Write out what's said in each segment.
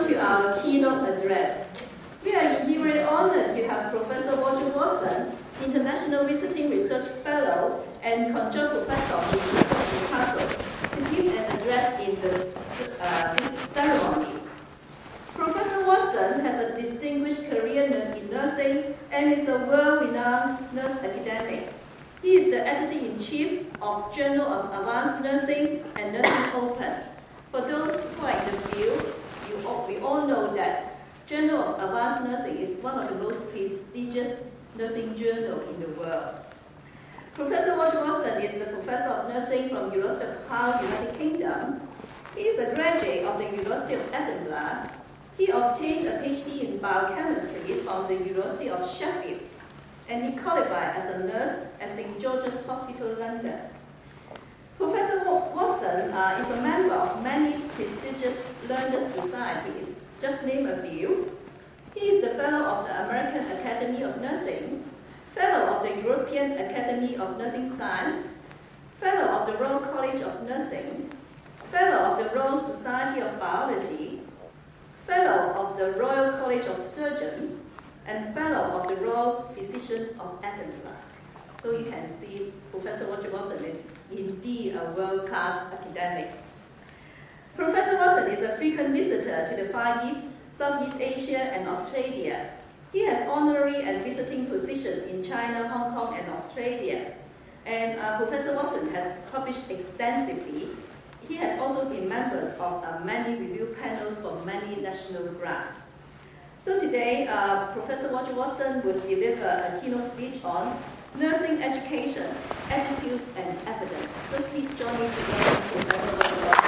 on to our keynote address. We are indeed very honored to have Professor Walter Watson, International Visiting Research Fellow and Conjoint Professor of Newcastle, to give an address in the ceremony. Professor Watson has a distinguished career in nursing and is a world-renowned nurse academic. He is the editor-in-chief of Journal of Advanced Nursing and Nursing Open. For those who are in the field, we all know that Journal of Advanced Nursing is one of the most prestigious nursing journals in the world. Professor Walter Watson is the Professor of Nursing from University of Hull, United Kingdom. He is a graduate of the University of Edinburgh. He obtained a PhD in biochemistry from the University of Sheffield, and he qualified as a nurse at St. George's Hospital, London. Professor Watson is a member of many prestigious learned societies. Just name a few. He is the Fellow of the American Academy of Nursing, Fellow of the European Academy of Nursing Science, Fellow of the Royal College of Nursing, Fellow of the Royal Society of Biology, Fellow of the Royal College of Surgeons, and Fellow of the Royal Physicians of Edinburgh. So you can see Professor Walter Watson is indeed a world-class academic. Professor Watson is a frequent visitor to the Far East, Southeast Asia, and Australia. He has honorary and visiting positions in China, Hong Kong, and Australia. And Professor Watson has published extensively. He has also been members of many review panels for many national grants. So today, Professor Walter Watson will deliver a keynote speech on nursing education, attitudes, and evidence. So please join me to welcome Professor Walter Watson.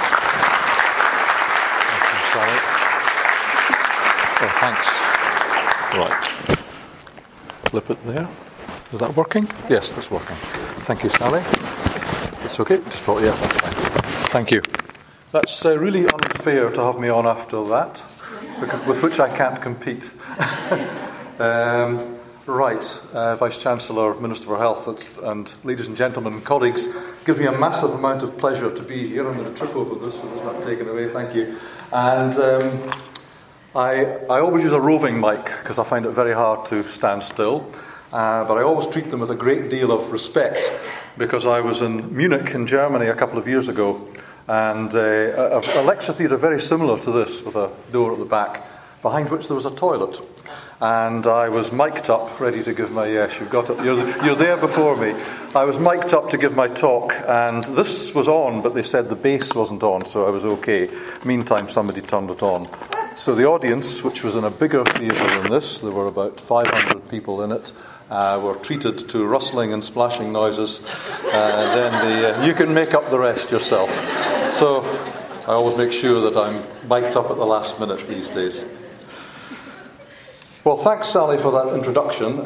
Thank you, Sally. Oh, thanks. Right. Flip it there. Is that working? Yes, that's working. Thank you, Sally. It's okay? Just thought, yes, that's fine. Thank you. That's really unfair to have me on after that, with which I can't compete. Right, Vice-Chancellor, Minister for Health, and ladies and gentlemen and colleagues, give me a massive amount of pleasure to be here. I'm going to trip over this, so it's not taken away, thank you. And I always use a roving mic, because I find it very hard to stand still, but I always treat them with a great deal of respect, because I was in Munich in Germany a couple of years ago, and a lecture theatre very similar to this, with a door at the back, behind which there was a toilet. And I was mic'd up, ready to give my, yes, you've got it, you're there before me. I was mic'd up to give my talk, and this was on, but they said the bass wasn't on, so I was okay. Meantime, somebody turned it on. So the audience, which was in a bigger theatre than this, there were about 500 people in it, were treated to rustling and splashing noises. Then you can make up the rest yourself. So I always make sure that I'm mic'd up at the last minute these days. Well, thanks, Sally, for that introduction.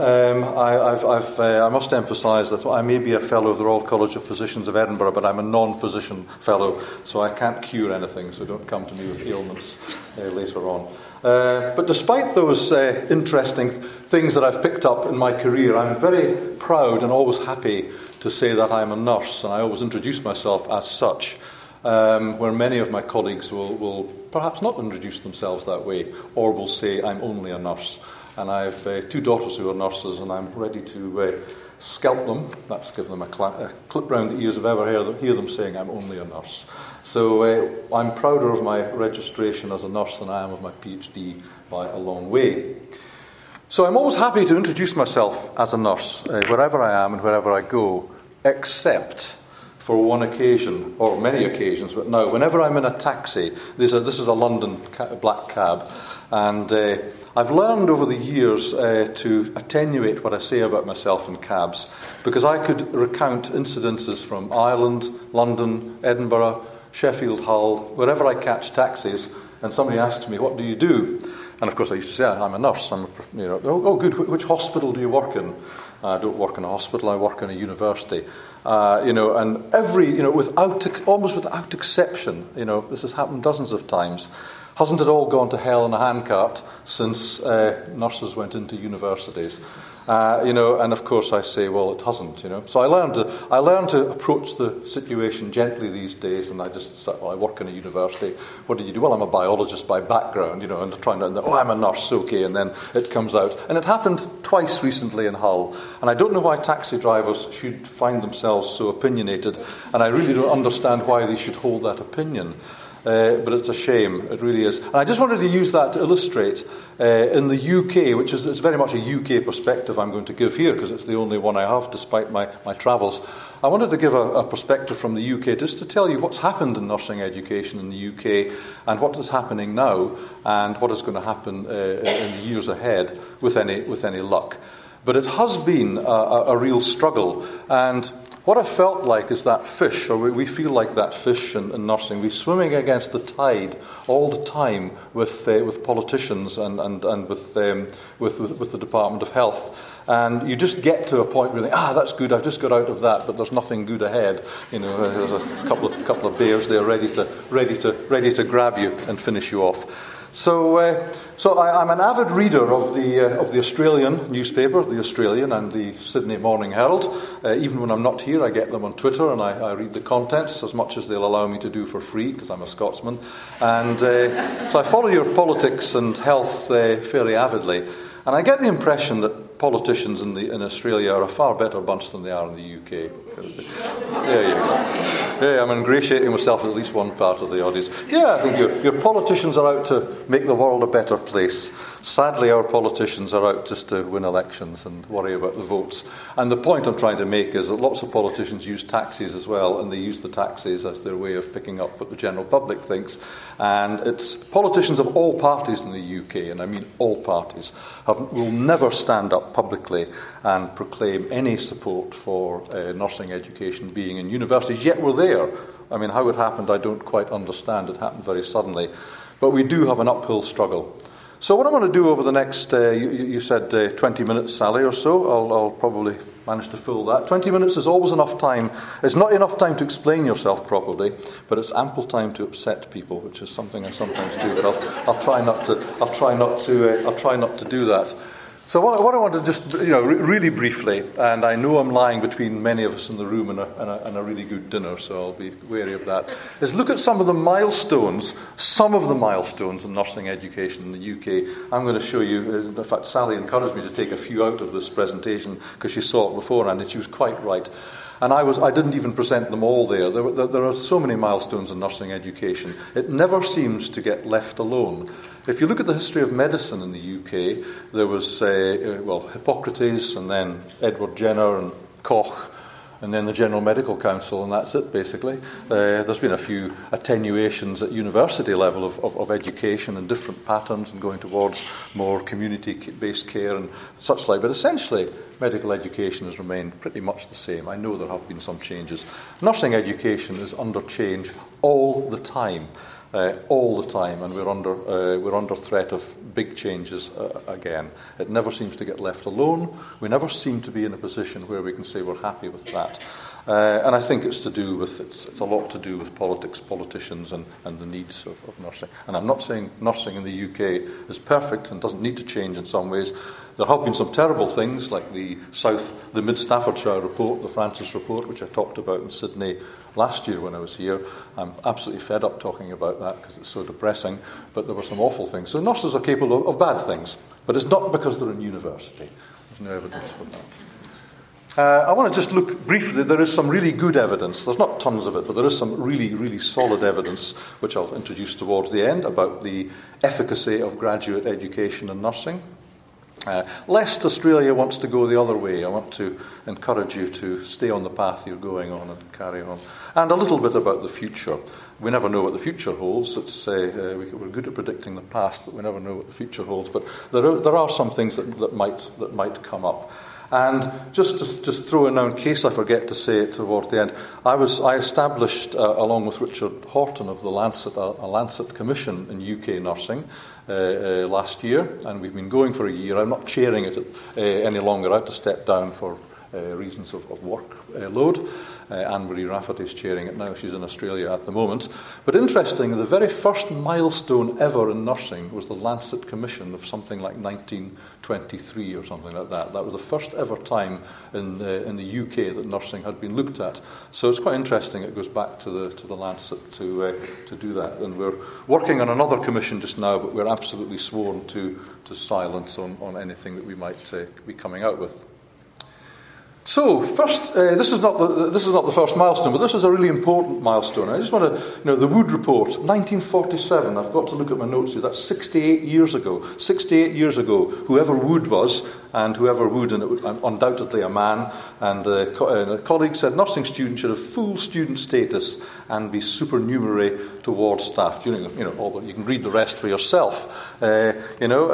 I must emphasise that I may be a fellow of the Royal College of Physicians of Edinburgh, but I'm a non-physician fellow, so I can't cure anything, so don't come to me with ailments later on. But despite those interesting things that I've picked up in my career, I'm very proud and always happy to say that I'm a nurse, and I always introduce myself as such. Where many of my colleagues will perhaps not introduce themselves that way, or will say, I'm only a nurse. And I have 2 daughters who are nurses, and I'm ready to scalp them. That's give them a clip round the ears if I ever hear them saying, I'm only a nurse. So I'm prouder of my registration as a nurse than I am of my PhD by a long way. So I'm always happy to introduce myself as a nurse, wherever I am and wherever I go, except for one occasion, or many occasions, but now, whenever I'm in a taxi, this is a London black cab, and I've learned over the years to attenuate what I say about myself in cabs, because I could recount incidences from Ireland, London, Edinburgh, Sheffield, Hull, wherever I catch taxis, and somebody asks me, what do you do? And of course I used to say, I'm a nurse. Oh good, which hospital do you work in? I don't work in a hospital, I work in a university. And every, almost without exception, this has happened dozens of times. Hasn't it all gone to hell in a handcart since nurses went into universities? And of course I say, well, it hasn't, So I learned to approach the situation gently these days, and I just said, well, I work in a university. What did you do? Well, I'm a biologist by background, and I'm a nurse, okay, and then it comes out. And it happened twice recently in Hull, and I don't know why taxi drivers should find themselves so opinionated, and I really don't understand why they should hold that opinion. But it's a shame, it really is. And I just wanted to use that to illustrate in the UK, which is it's very much a UK perspective I'm going to give here, because it's the only one I have despite my travels. I wanted to give a perspective from the UK just to tell you what's happened in nursing education in the UK and what is happening now and what is going to happen in the years ahead with any luck. But it has been a real struggle, and what I felt like is that fish, or we feel like that fish in nursing. We're swimming against the tide all the time with politicians and with the Department of Health. And you just get to a point where you think, that's good, I've just got out of that, but there's nothing good ahead. There's a couple of bears there ready to grab you and finish you off. So I'm an avid reader of the Australian newspaper, The Australian, and the Sydney Morning Herald. Even when I'm not here, I get them on Twitter, and I read the contents as much as they'll allow me to do for free, because I'm a Scotsman. And so I follow your politics and health fairly avidly. And I get the impression that politicians in Australia are a far better bunch than they are in the UK. There you go. Yeah, I'm ingratiating myself with at least one part of the audience. Yeah, I think your politicians are out to make the world a better place. Sadly, our politicians are out just to win elections and worry about the votes. And the point I'm trying to make is that lots of politicians use taxis as well, and they use the taxis as their way of picking up what the general public thinks. And it's politicians of all parties in the UK, and I mean all parties, will never stand up publicly and proclaim any support for nursing education being in universities, yet we're there. I mean, how it happened, I don't quite understand. It happened very suddenly. But we do have an uphill struggle. So what I'm going to do over the next, you said 20 minutes, Sally, or so. I'll probably manage to fill that. 20 minutes is always enough time. It's not enough time to explain yourself properly, but it's ample time to upset people, which is something I sometimes do. But I'll try not to do that. So what I want to just, really briefly, and I know I'm lying between many of us in the room and a really good dinner, so I'll be wary of that, is look at some of the milestones in nursing education in the UK. I'm going to show you, in fact, Sally encouraged me to take a few out of this presentation because she saw it beforehand, and she was quite right. And I didn't even present them all there. There are so many milestones in nursing education. It never seems to get left alone. If you look at the history of medicine in the UK, there was, Hippocrates, and then Edward Jenner and Koch, and then the General Medical Council, and that's it, basically. There's been a few attenuations at university level of education and different patterns and going towards more community-based care and such like. But essentially, medical education has remained pretty much the same. I know there have been some changes. Nursing education is under change all the time. And we're under threat of big changes again. It never seems to get left alone. We never seem to be in a position where we can say we're happy with that. And I think it's a lot to do with politicians and the needs of nursing. And I'm not saying nursing in the UK is perfect and doesn't need to change in some ways. There have been some terrible things like the Mid Staffordshire report, the Francis report, which I talked about in Sydney last year when I was here. I'm absolutely fed up talking about that because it's so depressing, but there were some awful things. So nurses are capable of bad things, but it's not because they're in university. There's no evidence for that. I want to just look briefly. There is some really good evidence. There's not tons of it, but there is some really, really solid evidence, which I'll introduce towards the end, about the efficacy of graduate education in nursing. Lest Australia wants to go the other way, I want to encourage you to stay on the path you're going on and carry on. And a little bit about the future. We never know what the future holds. We're good at predicting the past, but we never know what the future holds. But there are some things that might come up. And just throw in now, in case I forget to say it towards the end, I established, along with Richard Horton of the Lancet, a Lancet Commission in UK nursing last year, and we've been going for a year. I'm not chairing it any longer. I had to step down for reasons of workload. Anne-Marie Rafferty is chairing it now. She's in Australia at the moment. But interesting, the very first milestone ever in nursing was the Lancet Commission of something like 1923 or something like that. That was the first ever time in the UK that nursing had been looked at. So it's quite interesting. It goes back to the Lancet to do that. And we're working on another commission just now, but we're absolutely sworn to silence on anything that we might be coming out with. So, first, this is not the first milestone, but this is a really important milestone. I just want to, the Wood Report, 1947. I've got to look at my notes here. That's 68 years ago. 68 years ago, whoever Wood was, and whoever Wood, and it was undoubtedly a man, and a colleague said nursing students should have full student status and be supernumerary towards staff. You can read the rest for yourself. And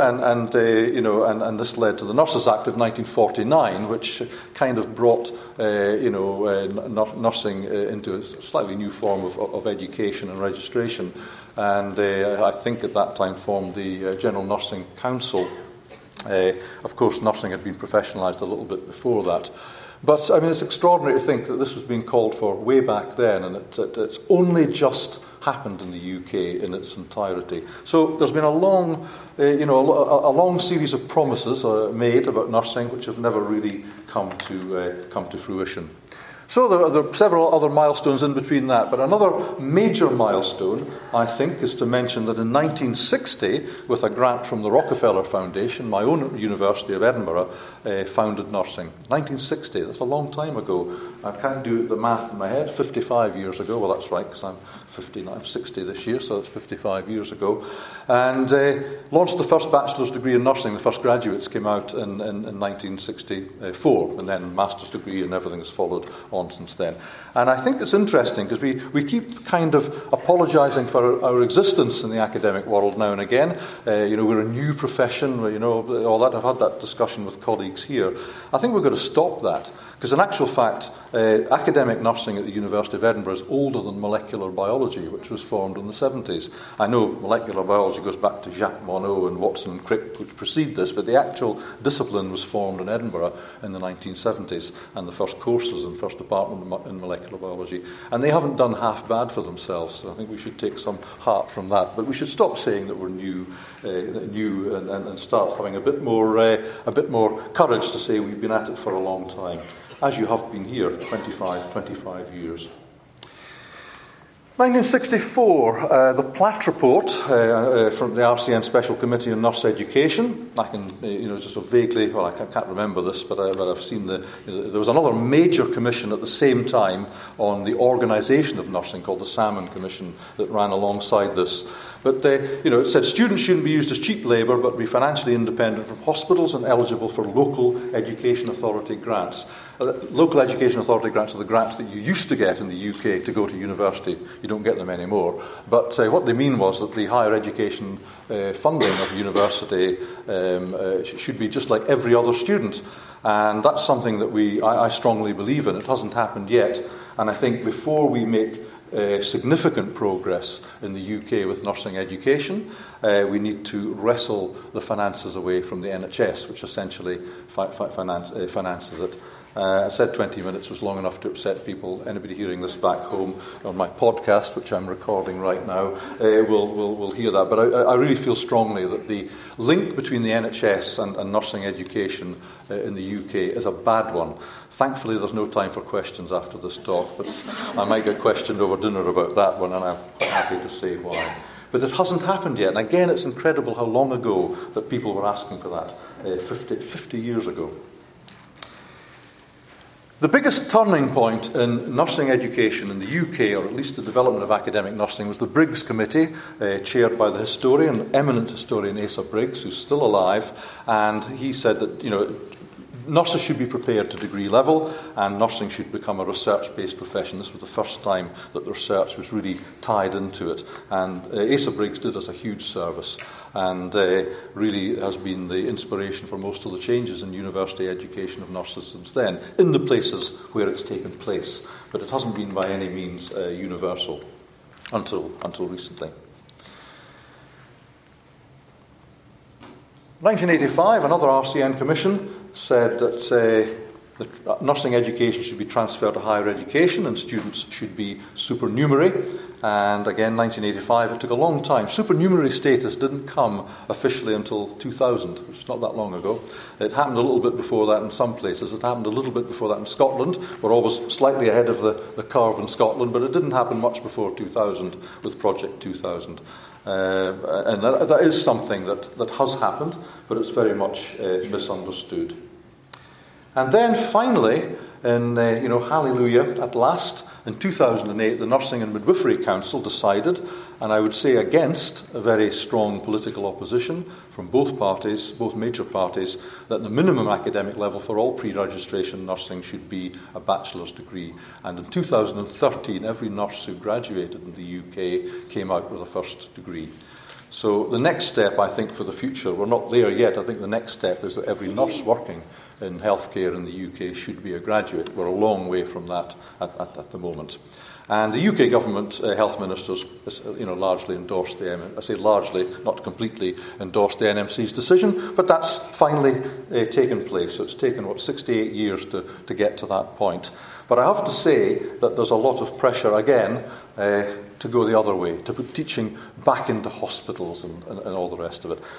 this led to the Nurses Act of 1949, which kind of brought nursing into a slightly new form of education and registration, and I think at that time formed the General Nursing Council. Of course, nursing had been professionalised a little bit before that. But, I mean, it's extraordinary to think that this was being called for way back then, and it's only just happened in the UK in its entirety. So there's been a long series of promises made about nursing which have never really come to fruition. So there are several other milestones in between that, but another major milestone, I think, is to mention that in 1960, with a grant from the Rockefeller Foundation, my own University of Edinburgh founded nursing. 1960, that's a long time ago. I can't do the math in my head, 55 years ago. Well, that's right, because I'm 60 this year, so that's 55 years ago. And launched the first bachelor's degree in nursing. The first graduates came out in 1964, and then master's degree and everything has followed on since then. And I think it's interesting because we keep kind of apologising for our existence in the academic world now and again. We're a new profession, all that. I've had that discussion with colleagues here. I think we've got to stop that, because in actual fact, academic nursing at the University of Edinburgh is older than molecular biology, which was formed in the 70s. I know molecular biology goes back to Jacques Monod and Watson and Crick, which precede this, but the actual discipline was formed in Edinburgh in the 1970s, and the first courses and first department in molecular biology. And they haven't done half bad for themselves, so I think we should take some heart from that. But we should stop saying that we're new and start having a bit more courage to say we've been at it for a long time, as you have been here, 25 years. 1964, the Platt Report from the RCN Special Committee on Nurse Education. I can, just so vaguely, well, I can't remember this, but I've seen there was another major commission at the same time on the organisation of nursing called the Salmon Commission that ran alongside this. But it said students shouldn't be used as cheap labour, but be financially independent from hospitals and eligible for local education authority grants. Local education authority grants are the grants that you used to get in the UK to go to university. You don't get them anymore. But what they mean was that the higher education funding of university should be just like every other student. And that's something that I strongly believe in. It hasn't happened yet. And I think before we make significant progress in the UK with nursing education, we need to wrestle the finances away from the NHS, which essentially finances it. I said 20 minutes was long enough to upset people. Anybody hearing this back home on my podcast, which I'm recording right now, will hear that. But I really feel strongly that the link between the NHS and nursing education in the UK is a bad one. Thankfully, there's no time for questions after this talk, but I might get questioned over dinner about that one, and I'm quite happy to say why. But it hasn't happened yet. And again, it's incredible how long ago that people were asking for that, 50 years ago. The biggest turning point in nursing education in the UK, or at least the development of academic nursing, was the Briggs Committee, chaired by the historian, eminent historian Asa Briggs, who's still alive, and he said that, nurses should be prepared to degree level, and nursing should become a research-based profession. This was the first time that the research was really tied into it. And Asa Briggs did us a huge service, and really has been the inspiration for most of the changes in university education of nurses since then, in the places where it's taken place. But it hasn't been by any means universal until recently. 1985, another RCN commission said that The nursing education should be transferred to higher education and students should be supernumerary. And again, 1985, it took a long time. Supernumerary status didn't come officially until 2000, which is not that long ago. It happened a little bit before that in some places. It happened a little bit before that in Scotland. We're always slightly ahead of the curve in Scotland, but it didn't happen much before 2000 with Project 2000. And that is something that has happened, but it's very much misunderstood. And then finally, in hallelujah, at last, in 2008, the Nursing and Midwifery Council decided, and I would say against a very strong political opposition from both parties, both major parties, that the minimum academic level for all pre-registration nursing should be a bachelor's degree. And in 2013, every nurse who graduated in the UK came out with a first degree. So the next step, I think, for the future, we're not there yet. I think the next step is that every nurse working in healthcare in the UK should be a graduate. We're a long way from that at the moment. And the UK government health ministers, largely endorsed I say largely, not completely endorsed the NMC's decision, but that's finally taken place. So it's taken 68 years to get to that point. But I have to say that there's a lot of pressure again to go the other way, to put teaching back into hospitals and all the rest of it.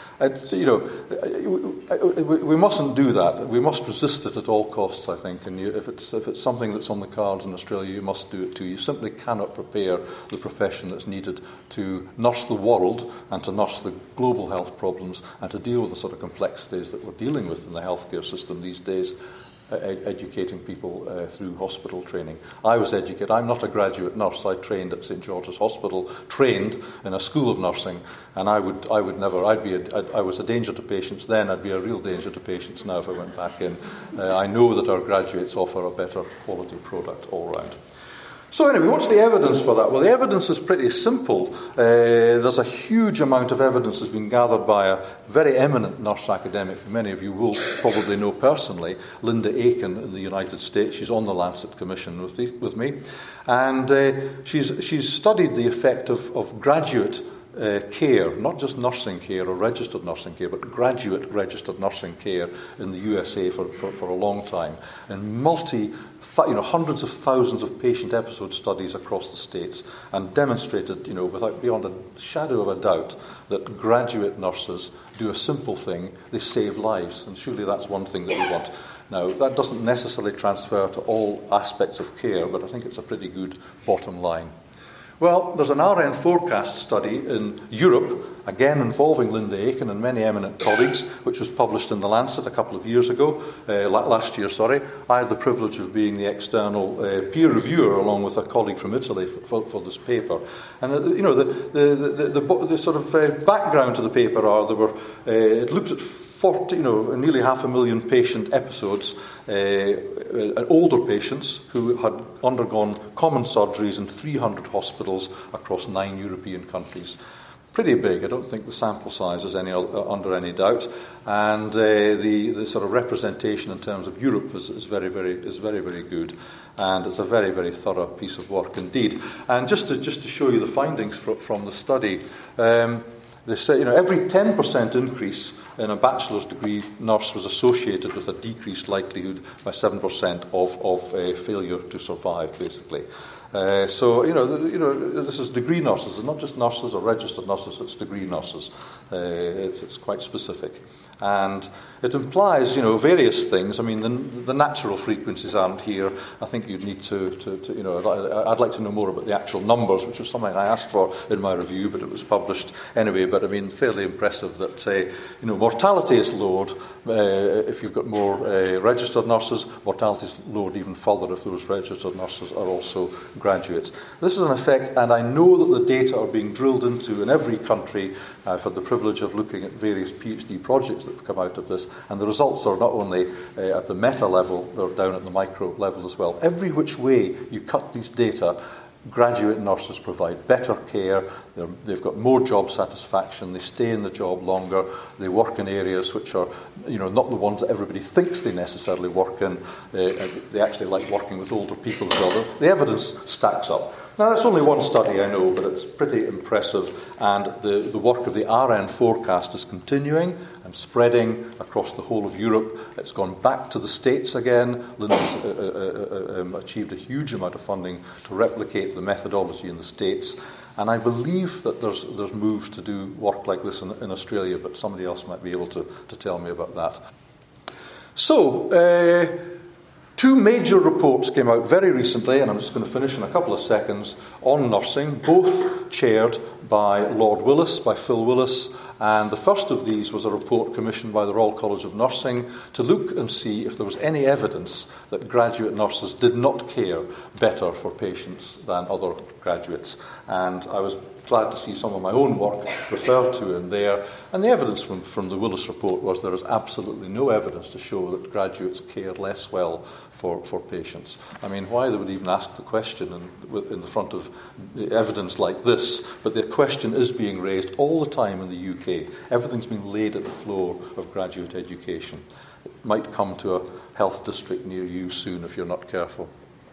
We mustn't do that. We must resist it at all costs, I think. And if it's something that's on the cards in Australia, you must do it too. You simply cannot prepare the profession that's needed to nurse the world and to nurse the global health problems and to deal with the sort of complexities that we're dealing with in the healthcare system these days. Educating people through hospital training. I was educated. I'm not a graduate nurse. I trained at St George's Hospital, trained in a school of nursing, and I would never. I was a danger to patients then. I'd be a real danger to patients now if I went back in. I know that our graduates offer a better quality product all round. So anyway, what's the evidence for that? Well, the evidence is pretty simple. There's a huge amount of evidence that's been gathered by a very eminent nurse academic, who many of you will probably know personally, Linda Aiken in the United States. She's on the Lancet Commission with me. And she's studied the effect of graduate care, not just nursing care or registered nursing care, but graduate registered nursing care in the USA for a long time. And hundreds of thousands of patient episode studies across the States, and demonstrated, beyond a shadow of a doubt, that graduate nurses do a simple thing: they save lives, and surely that's one thing that we want. Now, that doesn't necessarily transfer to all aspects of care, but I think it's a pretty good bottom line. Well, there's an RN forecast study in Europe, again involving Linda Aiken and many eminent colleagues, which was published in The Lancet a couple of years ago, last year. I had the privilege of being the external peer reviewer along with a colleague from Italy for this paper. And the sort of background to the paper it looked at nearly 500,000 patient episodes, older patients who had undergone common surgeries in 300 hospitals across 9 European countries. Pretty big. I don't think the sample size is under any doubt, and the sort of representation in terms of Europe is very, very good, and it's a very, very thorough piece of work indeed. And just to show you the findings from the study, they say every 10% increase in a bachelor's degree nurse was associated with a decreased likelihood by 7% of failure to survive, basically. This is degree nurses. It's not just nurses or registered nurses, it's degree nurses. It's quite specific. And it implies, various things. I mean, the natural frequencies aren't here. I think you'd need I'd like to know more about the actual numbers, which was something I asked for in my review, but it was published anyway. But I mean, fairly impressive that, mortality is lowered if you've got more registered nurses. Mortality is lowered even further if those registered nurses are also graduates. This is an effect, and I know that the data are being drilled into in every country. I've had the privilege of looking at various PhD projects that have come out of this, and the results are not only at the meta level, they're down at the micro level as well. Every which way you cut these data, graduate nurses provide better care, they've got more job satisfaction, they stay in the job longer, they work in areas which are not the ones that everybody thinks they necessarily work in. They actually like working with older people as well. The evidence stacks up. Now, that's only one study, I know, but it's pretty impressive, and the work of the RN forecast is continuing and spreading across the whole of Europe. It's gone back to the States again. Linda's achieved a huge amount of funding to replicate the methodology in the States, and I believe that there's moves to do work like this in Australia, but somebody else might be able to tell me about that. So, two major reports came out very recently, and I'm just going to finish in a couple of seconds, on nursing, both chaired by Lord Willis, by Phil Willis, and the first of these was a report commissioned by the Royal College of Nursing to look and see if there was any evidence that graduate nurses did not care better for patients than other graduates. And I was glad to see some of my own work referred to in there. And the evidence from the Willis report was there is absolutely no evidence to show that graduates care less well for patients. I mean, why they would even ask the question in the front of evidence like this, but the question is being raised all the time in the UK. Everything's been laid at the floor of graduate education. It might come to a health district near you soon if you're not careful.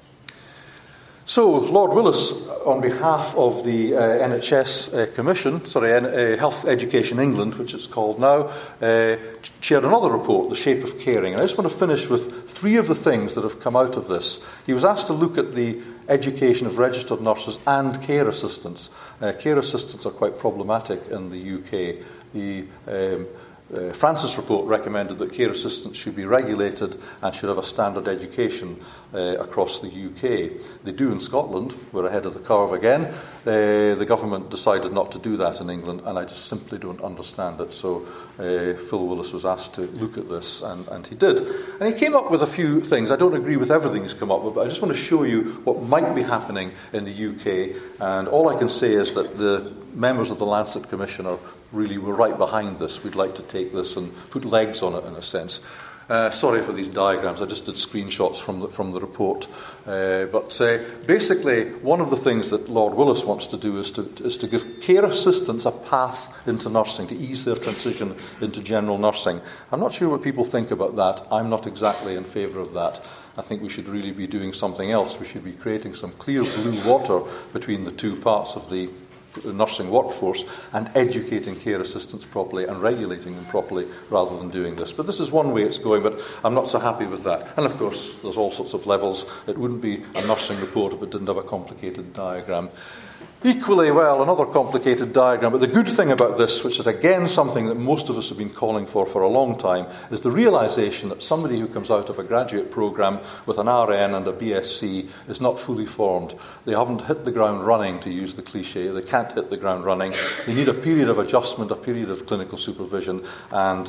So, Lord Willis, on behalf of the NHS Commission, Health Education England, which it's called now, chaired another report, The Shape of Caring. And I just want to finish with three of the things that have come out of this. He was asked to look at the education of registered nurses and care assistants. Care assistants are quite problematic in the UK. The Francis report recommended that care assistants should be regulated and should have a standard education across the UK. They do in Scotland. We're ahead of the curve again. The government decided not to do that in England, and I just simply don't understand it. So Phil Willis was asked to look at this, and he did. And he came up with a few things. I don't agree with everything he's come up with, but I just want to show you what might be happening in the UK. And all I can say is that the members of the Lancet Commission we're right behind this. We'd like to take this and put legs on it, in a sense. Sorry for these diagrams. I just did screenshots from the report. But basically, one of the things that Lord Willis wants to do is to give care assistants a path into nursing, to ease their transition into general nursing. I'm not sure what people think about that. I'm not exactly in favour of that. I think we should really be doing something else. We should be creating some clear blue water between the two parts of the nursing workforce and educating care assistants properly and regulating them properly rather than doing this. But this is one way it's going, but I'm not so happy with that. And of course, there's all sorts of levels. It wouldn't be a nursing report if it didn't have a complicated diagram. Equally well, another complicated diagram, but the good thing about this, which is again something that most of us have been calling for a long time, is the realisation that somebody who comes out of a graduate programme with an RN and a BSc is not fully formed. They haven't hit the ground running, to use the cliche. They can't hit the ground running. They need a period of adjustment, a period of clinical supervision, and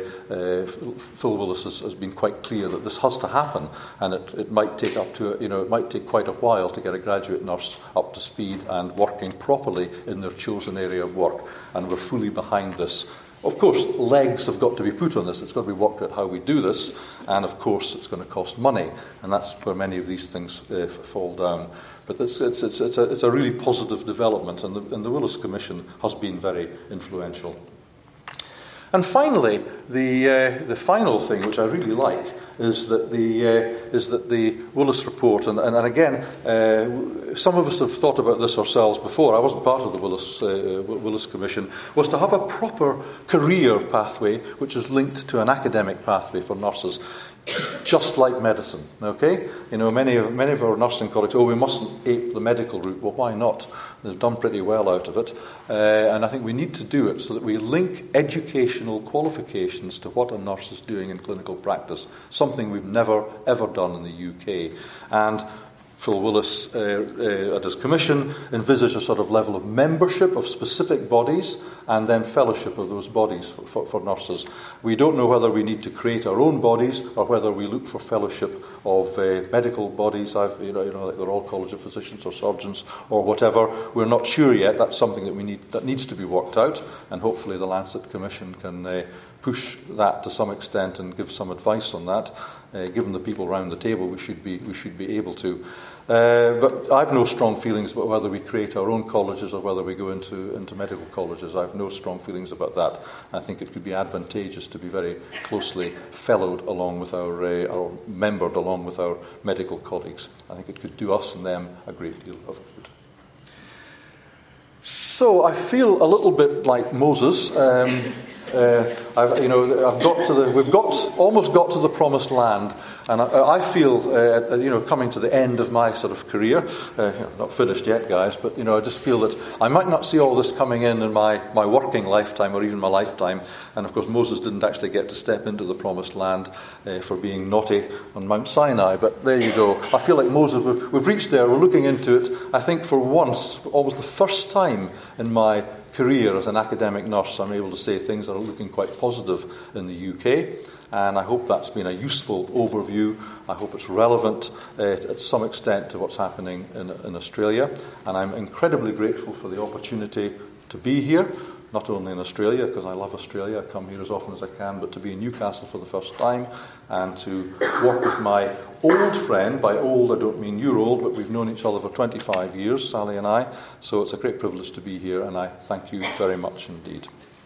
Phil Willis has been quite clear that this has to happen, and it might take it might take quite a while to get a graduate nurse up to speed and working properly in their chosen area of work, and we're fully behind this. Of course, legs have got to be put on this. It's got to be worked out how we do this, and of course it's going to cost money, and that's where many of these things fall down. But it's a really positive development, and the Willis Commission has been very influential. And finally, the final thing, which I really like, is that the Willis report, and again, some of us have thought about this ourselves before. I wasn't part of the Willis Commission. Was to have a proper career pathway, which is linked to an academic pathway for nurses, just like medicine. Okay, many of our nursing colleagues, we mustn't ape the medical route. Well, why not? They've done pretty well out of it, and I think we need to do it so that we link educational qualifications to what a nurse is doing in clinical practice, something we've never ever done in the UK. And Phil Willis, at his commission, envisaged a sort of level of membership of specific bodies and then fellowship of those bodies for nurses. We don't know whether we need to create our own bodies or whether we look for fellowship of medical bodies, like the Royal College of Physicians or Surgeons or whatever. We're not sure yet. That's something that needs to be worked out, and hopefully the Lancet Commission can push that to some extent and give some advice on that. Given the people around the table, we should be able to. But I've no strong feelings about whether we create our own colleges or whether we go into medical colleges. I have no strong feelings about that. I think it could be advantageous to be very closely fellowed along with or membered along with our medical colleagues. I think it could do us and them a great deal of good. So I feel a little bit like Moses. We've almost got to the promised land, and I feel, coming to the end of my sort of career, not finished yet, guys, but I just feel that I might not see all this coming in my working lifetime or even my lifetime. And of course, Moses didn't actually get to step into the promised land for being naughty on Mount Sinai. But there you go. I feel like Moses. We've reached there. We're looking into it. I think for once, almost the first time in my career as an academic nurse, I'm able to say things that are looking quite positive in the UK, and I hope that's been a useful overview. I hope it's relevant at some extent to what's happening in Australia, and I'm incredibly grateful for the opportunity to be here, not only in Australia, because I love Australia, I come here as often as I can, but to be in Newcastle for the first time, and to work with my old friend. By old, I don't mean you're old, but we've known each other for 25 years, Sally and I, so it's a great privilege to be here, and I thank you very much indeed.